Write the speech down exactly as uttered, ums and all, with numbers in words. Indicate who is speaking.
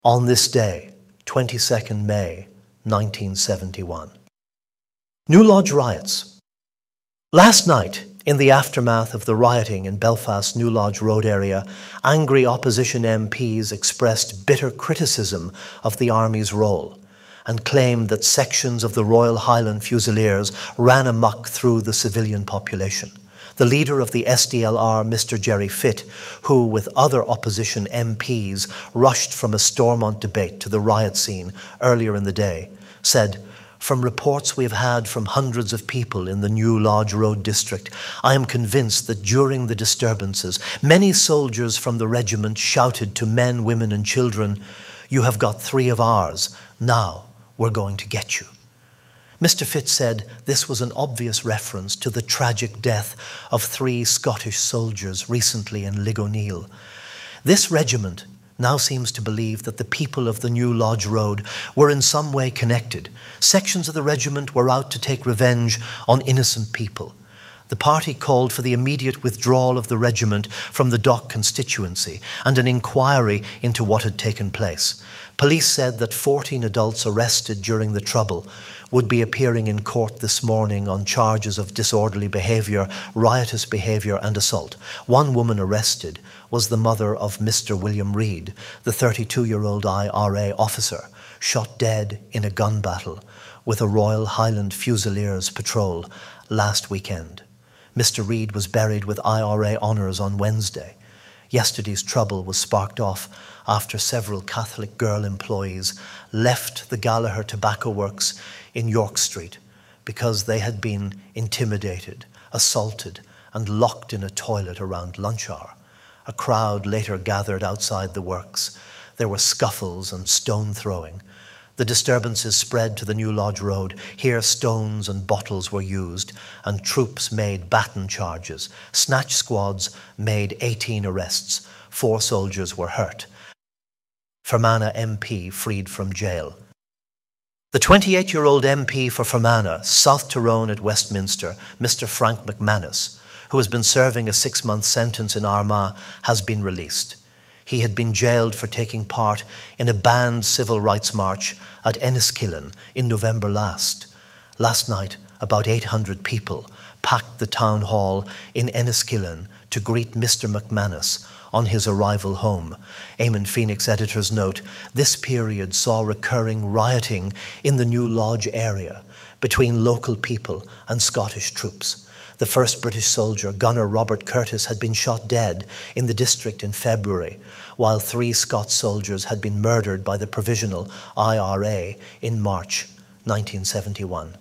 Speaker 1: On this day, twenty-second May nineteen seventy-one. New Lodge riots. Last night, in the aftermath of the rioting in Belfast's New Lodge Road area, angry opposition M Ps expressed bitter criticism of the Army's role and claimed that sections of the Royal Highland Fusiliers ran amok through the civilian population. The leader of the S D L R, Mister Gerry Fitt, who with other opposition M Ps rushed from a Stormont debate to the riot scene earlier in the day, said, "From reports we've had from hundreds of people in the New Lodge Road district, I am convinced that during the disturbances, many soldiers from the regiment shouted to men, women and children, 'You have got three of ours, now we're going to get you.'" Mister Fitt said this was an obvious reference to the tragic death of three Scottish soldiers recently in Ligoniel. This regiment now seems to believe that the people of the New Lodge Road were in some way connected. Sections of the regiment were out to take revenge on innocent people. The party called for the immediate withdrawal of the regiment from the Dock constituency and an inquiry into what had taken place. Police said that fourteen adults arrested during the trouble would be appearing in court this morning on charges of disorderly behaviour, riotous behaviour and assault. One woman arrested was the mother of Mister William Reid, the thirty-two-year-old I R A officer, shot dead in a gun battle with a Royal Highland Fusiliers patrol last weekend. Mister Reid was buried with I R A honours on Wednesday. Yesterday's trouble was sparked off after several Catholic girl employees left the Gallagher Tobacco Works in York Street because they had been intimidated, assaulted and locked in a toilet around lunch hour. A crowd later gathered outside the works. There were scuffles and stone throwing. The disturbances spread to the New Lodge Road. Here stones and bottles were used and troops made baton charges. Snatch squads made eighteen arrests. Four soldiers were hurt. Fermanagh M P freed from jail. The twenty-eight-year-old M P for Fermanagh, South Tyrone at Westminster, Mister Frank McManus, who has been serving a six-month sentence in Armagh, has been released. He had been jailed for taking part in a banned civil rights march at Enniskillen in November last. Last night, about eight hundred people packed the town hall in Enniskillen to greet Mister McManus on his arrival home. Eamon Phoenix editor's note, this period saw recurring rioting in the New Lodge area between local people and Scottish troops. The first British soldier, gunner Robert Curtis, had been shot dead in the district in February, while three Scots soldiers had been murdered by the Provisional I R A in March nineteen seventy-one.